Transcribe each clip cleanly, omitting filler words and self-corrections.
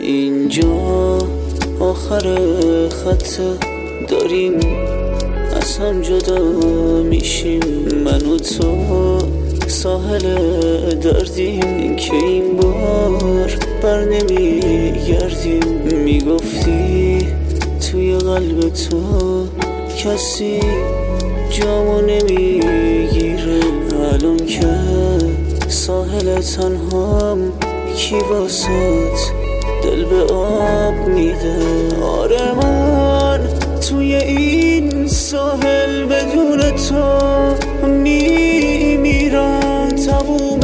اینجا آخر خط داریم از هم جدا میشیم، من و تو ساحل دردیم که این بار بر نمیگردیم. میگفتی توی قلب تو کسی جامو نمیگیره، الان که ساحل تنهام کی واسط دل به آب میده. آره من توی این ساحل بدون تو میمیرم، تموم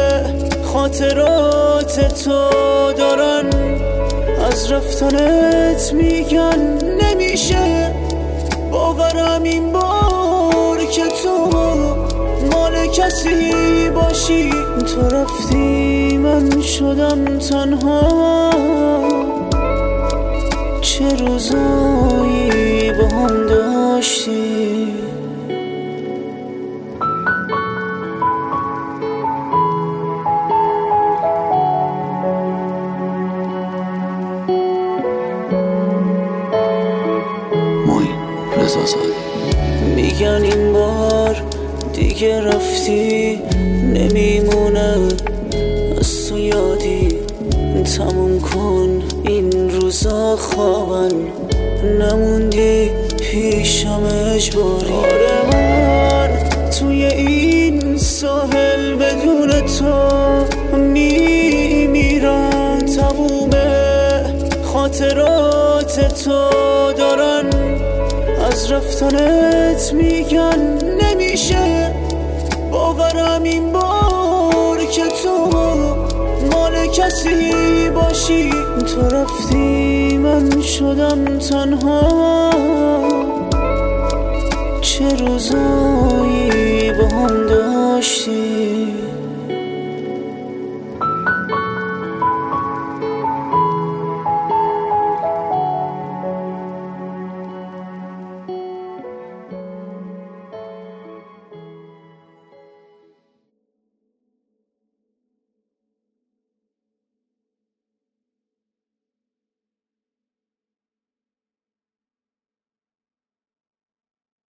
خاطرات تو دارن از رفتنت میگن. نمیشه باورم این بار که تو مال کسی باشی. تو رفتی من شدم تنها، چه روزایی با هم داشتی. میگن این بار دیگه رفتی، نمیمونه از تو یادی. تموم کن این روزا خوابن، نموندی پیشم اجباری. آره من توی این ساحل بدون تو میمیرم، تموم خاطرات تو دارن از رفتنت میگن. نمیشه باورم این بار که تو مال کسی باشی. تو رفتی من شدم تنها، چه روزایی با هم